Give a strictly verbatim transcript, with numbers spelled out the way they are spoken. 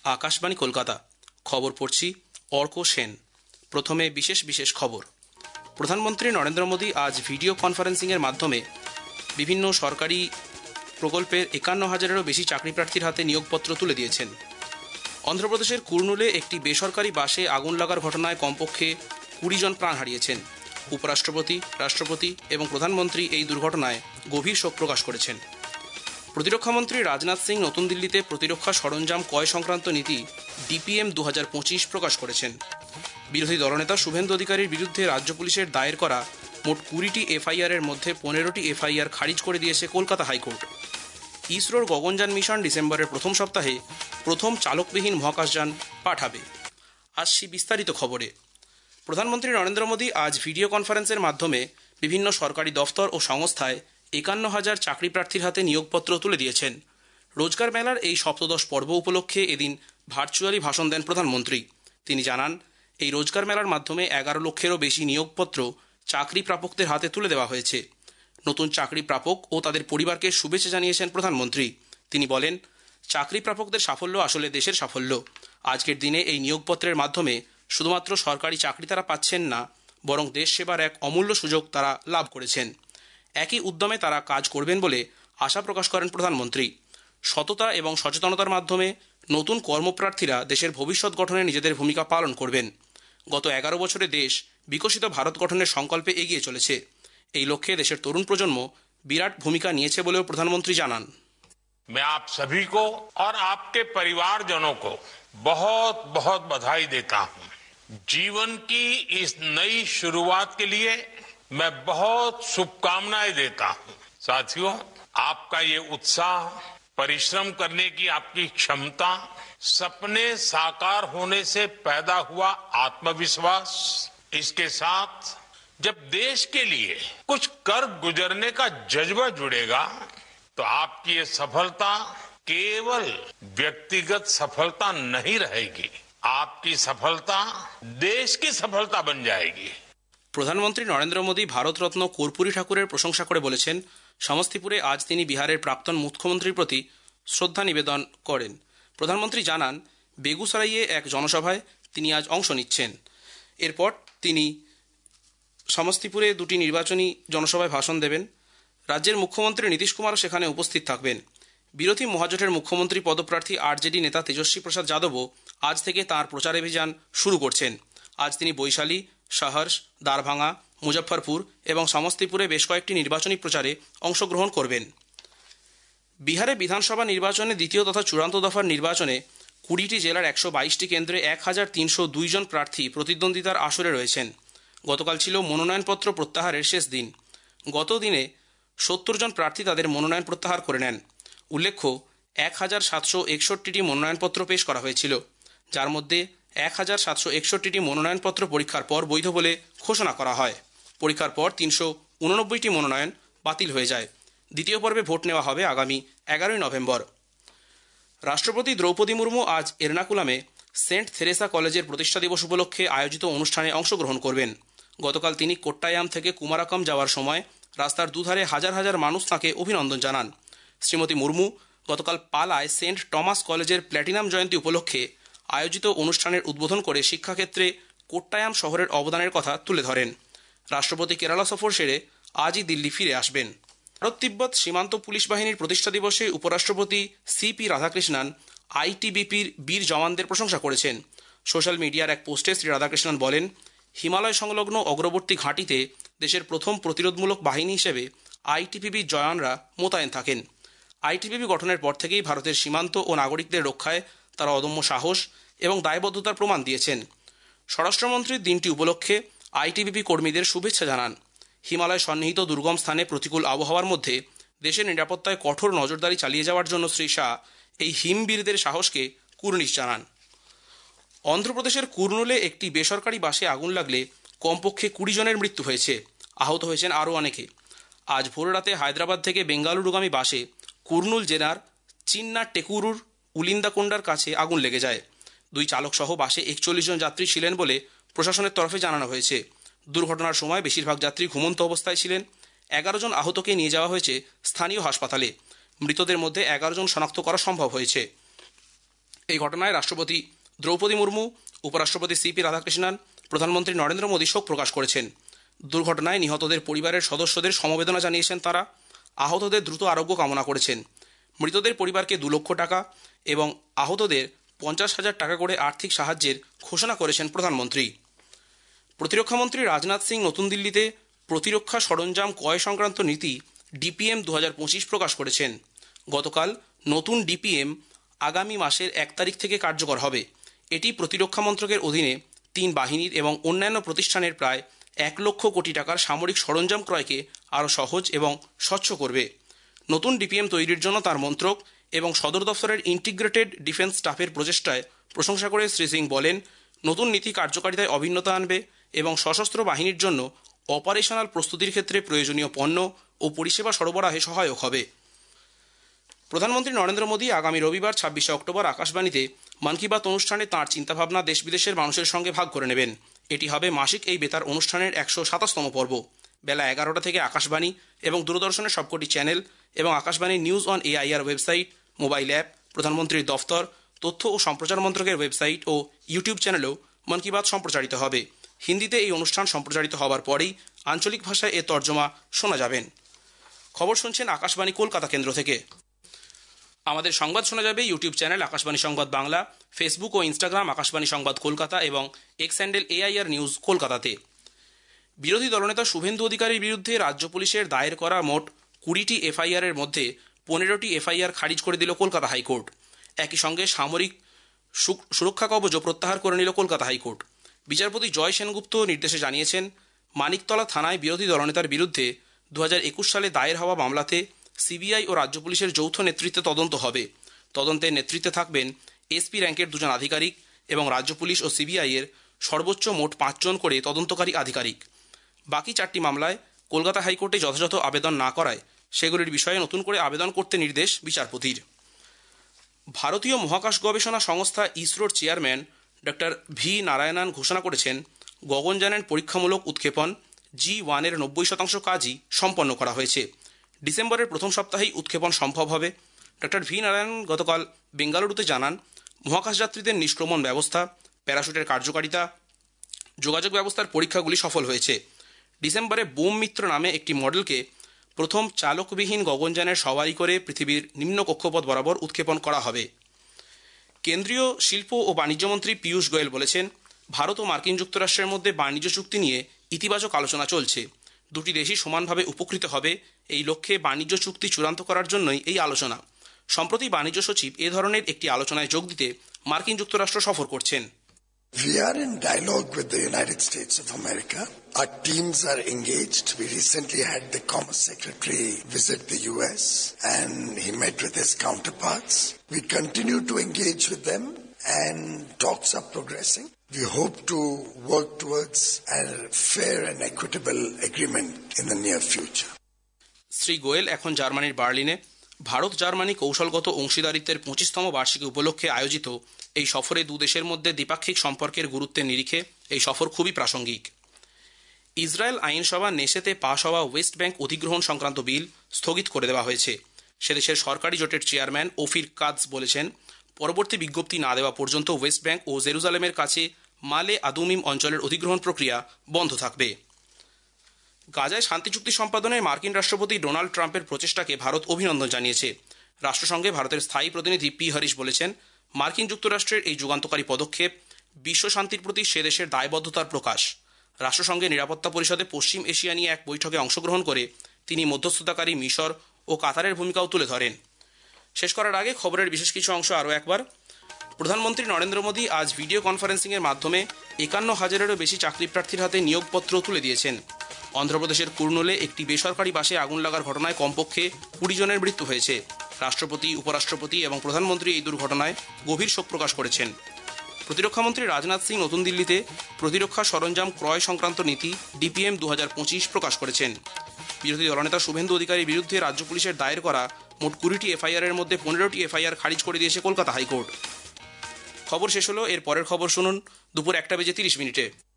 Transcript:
আকাশবাণী কলকাতা। খবর পড়ছি অর্ক সেন। প্রথমে বিশেষ বিশেষ খবর। প্রধানমন্ত্রী নরেন্দ্র মোদী আজ ভিডিও কনফারেন্সিংয়ের মাধ্যমে বিভিন্ন সরকারি প্রকল্পের একান্ন হাজারেরও বেশি চাকরি প্রার্থীর হাতে নিয়োগপত্র তুলে দিয়েছেন। অন্ধ্রপ্রদেশের কুর্নুলে একটি বেসরকারি বাসে আগুন লাগার ঘটনায় কমপক্ষে কুড়ি জন প্রাণ হারিয়েছেন। উপরাষ্ট্রপতি, রাষ্ট্রপতি এবং প্রধানমন্ত্রী এই দুর্ঘটনায় গভীর শোক প্রকাশ করেছেন। প্রতিরক্ষামন্ত্রী রাজনাথ সিং নতুন দিল্লিতে প্রতিরক্ষা সরঞ্জাম ক্রয় সংক্রান্ত নীতি ডিপিএম দু হাজার পঁচিশ প্রকাশ করেছেন। বিরোধী দলনেতা শুভেন্দু অধিকারীর বিরুদ্ধে রাজ্য পুলিশের দায়ের করা মোট কুড়িটি এফআইআর এর মধ্যে পনেরোটি এফআইআর খারিজ করে দিয়েছে কলকাতা হাইকোর্ট। ইসরোর গগনযান মিশন ডিসেম্বরের প্রথম সপ্তাহে প্রথম চালকবিহীন মহাকাশযান পাঠাবে। আসছি বিস্তারিত খবরে। প্রধানমন্ত্রী নরেন্দ্র মোদী আজ ভিডিও কনফারেন্সের মাধ্যমে বিভিন্ন সরকারি দফতর ও সংস্থায় একান্ন হাজার চাকরি প্রার্থীর হাতে নিয়োগপত্র তুলে দিয়েছেন। রোজগার মেলার এই সপ্তদশ পর্ব উপলক্ষে এদিন ভার্চুয়ালি ভাষণ দেন প্রধানমন্ত্রী। তিনি জানান, এই রোজগার মেলার মাধ্যমে এগারো লক্ষেরও বেশি নিয়োগপত্র চাকরি প্রাপকদের হাতে তুলে দেওয়া হয়েছে। নতুন চাকরি প্রাপক ও তাদের পরিবারকে শুভেচ্ছা জানিয়েছেন প্রধানমন্ত্রী। তিনি বলেন, চাকরি প্রাপকদের সাফল্য আসলে দেশের সাফল্য। আজকের দিনে এই নিয়োগপত্রের মাধ্যমে শুধুমাত্র সরকারি চাকরি তারা পাচ্ছেন না, বরং দেশ সেবার এক অমূল্য সুযোগ তারা লাভ করেছেন। একই উদ্যমে তারা কাজ করবেন বলে আশা প্রকাশ করেন প্রধানমন্ত্রী। সততা এবং সচেতনতার মাধ্যমে নতুন কর্মপ্রার্থীরা দেশের ভবিষ্যৎ গঠনে নিজেদের ভূমিকা পালন করবেন। গত এগারো বছরে দেশ বিকশিত ভারত গঠনের সংকল্পে এগিয়ে চলেছে। এই লক্ষ্যে দেশের তরুণ প্রজন্ম বিরাট ভূমিকা নিয়েছে বলেও প্রধানমন্ত্রী জানান। मैं आप सभी को और आपके परिवारजनों को बहुत बहुत बधाई देता हूं। जीवन की इस नई शुरुआत के लिए मैं बहुत शुभकामनाएं देता हूं। साथियों, आपका ये उत्साह, परिश्रम करने की आपकी क्षमता, सपने साकार होने से पैदा हुआ आत्मविश्वास, इसके साथ जब देश के लिए कुछ कर गुजरने का जज्बा जुड़ेगा तो आपकी ये सफलता केवल व्यक्तिगत सफलता नहीं रहेगी, आपकी सफलता देश की सफलता बन जाएगी। প্রধানমন্ত্রী নরেন্দ্র মোদী ভারতরত্ন কর্পূরী ঠাকুরের প্রশংসা করে বলেছেন, সমস্তিপুরে আজ তিনি বিহারের প্রাক্তন মুখ্যমন্ত্রীর প্রতি শ্রদ্ধা নিবেদন করেন। প্রধানমন্ত্রী জানান, বেগুসরাইয়ে এক জনসভায় তিনি আজ অংশ নিচ্ছেন। এরপর তিনি সমস্তিপুরে দুটি নির্বাচনী জনসভায় ভাষণ দেবেন। রাজ্যের মুখ্যমন্ত্রী নীতিশ কুমারও সেখানে উপস্থিত থাকবেন। বিরোধী মহাজোটের মুখ্যমন্ত্রী পদপ্রার্থী আরজেডি নেতা তেজস্বী প্রসাদ যাদবও আজ থেকে তাঁর প্রচারাভিযান শুরু করছেন। আজ তিনি বৈশালী, সাহর্স, দারভাঙ্গা, মুজফ্ফরপুর এবং সমস্তিপুরে বেশ কয়েকটি নির্বাচনী প্রচারে অংশগ্রহণ করবেন। বিহারে বিধানসভা নির্বাচনে দ্বিতীয় তথা চূড়ান্ত দফার নির্বাচনে কুড়িটি জেলার একশো বাইশটি কেন্দ্রে এক হাজার তিনশো দুই জন প্রার্থী প্রতিদ্বন্দ্বিতার আসরে রয়েছেন। গতকাল ছিল মনোনয়নপত্র প্রত্যাহারের শেষ দিন। গত দিনে সত্তর জন প্রার্থী তাদের মনোনয়ন প্রত্যাহার করে নেন। উল্লেখ্য, এক হাজার সাতশো একষট্টিটি মনোনয়নপত্র পেশ করা হয়েছিল, যার মধ্যে এক হাজার সাতশো একষট্টিটি মনোনয়নপত্র পরীক্ষার পর বৈধ বলে ঘোষণা করা হয়। পরীক্ষার পর তিনশো উননব্বইটি মনোনয়ন বাতিল হয়ে যায়। দ্বিতীয় পর্বে ভোট নেওয়া হবে আগামী এগারোই নভেম্বর। রাষ্ট্রপতি দ্রৌপদী মুর্মু আজ এর্নাকুলামে সেন্ট থেরেসা কলেজের প্রতিষ্ঠা দিবস উপলক্ষে আয়োজিত অনুষ্ঠানে অংশগ্রহণ করবেন। গতকাল তিনি কোট্টায়াম থেকে কুমারাকম যাওয়ার সময় রাস্তার দুধারে হাজার হাজার মানুষ তাঁকে অভিনন্দন জানান। শ্রীমতী মুর্মু গতকাল পালায় সেন্ট টমাস কলেজের প্ল্যাটিনাম জয়ন্তী উপলক্ষে আয়োজিত অনুষ্ঠানের উদ্বোধন করে শিক্ষাক্ষেত্রে কোট্টায়াম শহরের অবদানের কথা তুলে ধরেন। রাষ্ট্রপতি কেরালা সফর সেরে আজই দিল্লি ফিরে আসবেন। ভারত তিব্বত সীমান্ত পুলিশ বাহিনীর প্রতিষ্ঠা দিবসে উপরাষ্ট্রপতি সি পি রাধাকৃষ্ণন আইটিবিপির বীর জওয়ানদের প্রশংসা করেছেন। সোশ্যাল মিডিয়ার এক পোস্টে শ্রী রাধাকৃষ্ণন বলেন, হিমালয় সংলগ্ন অগ্রবর্তী ঘাঁটিতে দেশের প্রথম প্রতিরোধমূলক বাহিনী হিসেবে আইটিবিপির জওয়ানরা মোতায়েন থাকেন। আইটিবিপি গঠনের পর থেকেই ভারতের সীমান্ত ও নাগরিকদের রক্ষায় তারা অদম্য সাহস এবং দায়বদ্ধতার প্রমাণ দিয়েছেন। স্বরাষ্ট্রমন্ত্রীর দিনটি উপলক্ষে আইটিবিপি কর্মীদের শুভেচ্ছা জানান। হিমালয় সন্নিহিত দুর্গম স্থানে প্রতিকূল আবহাওয়ার মধ্যে দেশের নিরাপত্তায় কঠোর নজরদারি চালিয়ে যাওয়ার জন্য শ্রী শাহ এই হিমবীরদের সাহসকে কুর্নিশ জানান। অন্ধ্রপ্রদেশের কুর্নুলে একটি বেসরকারি বাসে আগুন লাগলে কমপক্ষে কুড়ি জনের মৃত্যু হয়েছে, আহত হয়েছেন আরও অনেকে। আজ ভোররাতে হায়দ্রাবাদ থেকে বেঙ্গালুরুগামী বাসে কুর্নুল জেলার চিন্না টেকুরুর উলিন্দাকোন্ডার কাছে আগুন লেগে যায়। দুই চালক সহ বাসে একচল্লিশ জন যাত্রী ছিলেন বলে প্রশাসনের তরফে জানানো হয়েছে। দুর্ঘটনার সময় বেশিরভাগ যাত্রী ঘুমন্ত অবস্থায় ছিলেন। এগারো জন আহতকে নিয়ে যাওয়া হয়েছে স্থানীয় হাসপাতালে। মৃতদের মধ্যে এগারো জন শনাক্ত করা সম্ভব হয়েছে। এই ঘটনায় রাষ্ট্রপতি দ্রৌপদী মুর্মু, উপরাষ্ট্রপতি সিপি রাধাকৃষ্ণন, প্রধানমন্ত্রী নরেন্দ্র মোদী শোক প্রকাশ করেছেন। দুর্ঘটনায় নিহতদের পরিবারের সদস্যদের সমবেদনা জানিয়েছেন তারা। আহতদের দ্রুত আরোগ্য কামনা করেছেন। মৃতদের পরিবারকে দু লক্ষ টাকা এবং আহতদের পঞ্চাশ হাজার টাকা করে আর্থিক সাহায্যের ঘোষণা করেছেন প্রধানমন্ত্রী। প্রতিরক্ষামন্ত্রী রাজনাথ সিং নতুন দিল্লিতে প্রতিরক্ষা সরঞ্জাম ক্রয় সংক্রান্ত নীতি ডিপিএম দু হাজার পঁচিশ প্রকাশ করেছেন। গতকাল নতুন ডিপিএম আগামী মাসের এক তারিখ থেকে কার্যকর হবে। এটি প্রতিরক্ষা মন্ত্রকের অধীনে তিন বাহিনীর এবং অন্যান্য প্রতিষ্ঠানের প্রায় এক লক্ষ কোটি টাকার সামরিক সরঞ্জাম ক্রয়কে আরও সহজ এবং স্বচ্ছ করবে। নতুন ডিপিএম তৈরির জন্য তার মন্ত্রক এবং সদর দফতরের ইন্টিগ্রেটেড ডিফেন্স স্টাফের প্রচেষ্টায় প্রশংসা করে শ্রী সিং বলেন, নতুন নীতি কার্যকারিতায় অভিন্নতা আনবে এবং সশস্ত্র বাহিনীর জন্য অপারেশনাল প্রস্তুতির ক্ষেত্রে প্রয়োজনীয় পণ্য ও পরিষেবা সরবরাহে সহায়ক হবে। প্রধানমন্ত্রী নরেন্দ্র মোদী আগামী রবিবার ছাব্বিশে অক্টোবর আকাশবাণীতে মন কি বাত অনুষ্ঠানে তাঁর চিন্তাভাবনা দেশ বিদেশের মানুষের সঙ্গে ভাগ করে নেবেন। এটি হবে মাসিক এই বেতার অনুষ্ঠানের একশো সাতাশতম পর্ব। বেলা এগারোটা থেকে আকাশবাণী এবং দূরদর্শনের সবকটি চ্যানেল এবং Akashvani news on AIR website, mobile app, প্রধানমন্ত্রীর দফতর, তথ্য ও সম্প্রচার মন্ত্রকের ওয়েবসাইট ও ইউটিউব চ্যানেলেও মন কি বাত সম্প্রচারিত হবে। হিন্দিতে এই অনুষ্ঠান সম্প্রচারিত হওয়ার পরেই আঞ্চলিক ভাষায় এর তর্জমা শোনা যাবেন। খবর শুনছেন আকাশবাণী কলকাতা কেন্দ্র থেকে। আমাদের সংবাদ শোনা যাবে YouTube channel Akashvani Sangbad Bangla, Facebook ও ইনস্টাগ্রাম আকাশবাণী সংবাদ কলকাতা এবং এক্স হ্যান্ডেল এআইআর নিউজ কলকাতাতে। বিরোধী দলনেতা শুভেন্দু অধিকারীর বিরুদ্ধে রাজ্য পুলিশের দায়ের করা মোট কুড়িটি এফআইআর এর মধ্যে পনেরোটি এফআইআর খারিজ করে দিল কলকাতা হাইকোর্ট। একই সঙ্গে সামরিক সুরক্ষা কবচও প্রত্যাহার করে নিল কলকাতা হাইকোর্ট। বিচারপতি জয় সেনগুপ্ত নির্দেশে জানিয়েছেন, মানিকতলা থানায় বিরোধী দলনেতার বিরুদ্ধে দু হাজার একুশ সালে দায়ের হওয়া মামলাতে সিবিআই ও রাজ্য পুলিশের যৌথ নেতৃত্বে তদন্ত হবে। তদন্তের নেতৃত্বে থাকবেন এসপি র্যাঙ্কের দুজন আধিকারিক এবং রাজ্য পুলিশ ও সিবিআই এর সর্বোচ্চ মোট পাঁচজন করে তদন্তকারী আধিকারিক। বাকি চারটি মামলায় কলকাতা হাইকোর্টে যথাযথ আবেদন না করায় সেগুলির বিষয়ে নতুন করে আবেদন করতে নির্দেশ বিচারপতির। ভারতীয় মহাকাশ গবেষণা সংস্থা ইসরোর চেয়ারম্যান ডক্টর ভি নারায়ণন ঘোষণা করেছেন, গগনযানের পরীক্ষামূলক উৎক্ষেপণ জি ওয়ানের নব্বই শতাংশ কাজই সম্পন্ন করা হয়েছে। ডিসেম্বরের প্রথম সপ্তাহেই উৎক্ষেপণ সম্ভব হবে। ডক্টর ভি নারায়ণ গতকাল বেঙ্গালুরুতে জানান, মহাকাশযাত্রীদের নিষ্ক্রমণ ব্যবস্থা, প্যারাশুটের কার্যকারিতা, যোগাযোগ ব্যবস্থার পরীক্ষাগুলি সফল হয়েছে। ডিসেম্বরে বোম মিত্র নামে একটি মডেলকে প্রথম চালকবিহীন গগনযানের সওয়ারি করে পৃথিবীর নিম্ন কক্ষপথ বরাবর উৎক্ষেপণ করা হবে। কেন্দ্রীয় শিল্প ও বাণিজ্যমন্ত্রী পীয়ূষ গোয়েল বলেছেন, ভারত ও মার্কিন যুক্তরাষ্ট্রের মধ্যে বাণিজ্য চুক্তি নিয়ে ইতিবাচক আলোচনা চলছে। দুটি দেশই সমানভাবে উপকৃত হবে, এই লক্ষ্যে বাণিজ্য চুক্তি চূড়ান্ত করার জন্যই এই আলোচনা। সম্প্রতি বাণিজ্য সচিব এ ধরনের একটি আলোচনায় যোগ দিতে মার্কিন যুক্তরাষ্ট্র সফর করছেন। We are in dialogue with the United States of America. Our teams are engaged. We recently had the Commerce Secretary visit the U S and he met with his counterparts. We continue to engage with them and talks are progressing. We hope to work towards a fair and equitable agreement in the near future. Shri Goyal এখন জার্মানির বার্লিনে Bharat Germany কৌশলগত অংশীদারিত্বের পঁচিশতম বার্ষিকী উপলক্ষে আয়োজিত এই সফরে দু দেশের মধ্যে দ্বিপাক্ষিক সম্পর্কের গুরুত্বের নিরিখে এই সফর খুবই প্রাসঙ্গিক। ইসরায়েল আইনসভা নেসেতে পাশ হওয়া ওয়েস্ট ব্যাংক অধিগ্রহণ সংক্রান্ত বিল স্থগিত করে দেওয়া হয়েছে। সেদেশের সরকারি জোটের চেয়ারম্যান ওফির কাদস বলেছেন, পরবর্তী বিজ্ঞপ্তি না দেওয়া পর্যন্ত ওয়েস্ট ব্যাংক ও জেরুজালেমের কাছে মালে আদুমিম অঞ্চলের অধিগ্রহণ প্রক্রিয়া বন্ধ থাকবে। গাজায় শান্তি চুক্তি সম্পাদনে মার্কিন রাষ্ট্রপতি ডোনাল্ড ট্রাম্পের প্রচেষ্টাকে ভারত অভিনন্দন জানিয়েছে। রাষ্ট্রসংঘে ভারতের স্থায়ী প্রতিনিধি পি হরিশ বলেছেন, মার্কিন যুক্তরাষ্ট্রের এই যুগান্তকারী পদক্ষেপ বিশ্ব শান্তির প্রতি সে দেশের দায়বদ্ধতার প্রকাশ। রাষ্ট্রসংঘের নিরাপত্তা পরিষদে পশ্চিম এশিয়া নিয়ে এক বৈঠকে অংশগ্রহণ করে তিনি মধ্যস্থতাকারী মিশর ও কাতারের ভূমিকাও তুলে ধরেন। শেষ করার আগে খবরের বিশেষ কিছু অংশ আরও একবার। প্রধানমন্ত্রী নরেন্দ্র মোদী আজ ভিডিও কনফারেন্সিংয়ের মাধ্যমে একান্ন হাজারেরও বেশি চাকরি প্রার্থীর হাতে নিয়োগপত্র তুলে দিয়েছেন। অন্ধ্রপ্রদেশের কুর্নুলে একটি বেসরকারি বাসে আগুন লাগার ঘটনায় কমপক্ষে কুড়ি জনের মৃত্যু হয়েছে। রাষ্ট্রপতি, উপরাষ্ট্রপতি এবং প্রধানমন্ত্রী এই দুর্ঘটনায় গভীর শোক প্রকাশ করেছেন। প্রতিরক্ষামন্ত্রী রাজনাথ সিং নতুন দিল্লিতে প্রতিরক্ষা সরঞ্জাম ক্রয় সংক্রান্ত নীতি ডিপিএম দু হাজার পঁচিশ প্রকাশ করেছেন। বিরোধী দলনেতা শুভেন্দু অধিকারীর বিরুদ্ধে রাজ্য পুলিশের দায়ের করা মোট কুড়িটি এফআইআর এর মধ্যে পনেরোটি এফআইআর খারিজ করে দিয়েছে কলকাতা হাইকোর্ট। খবর শেষ হলো, এর পরের খবর শুনুন দুপুর একটা বেজে তিরিশ মিনিটে।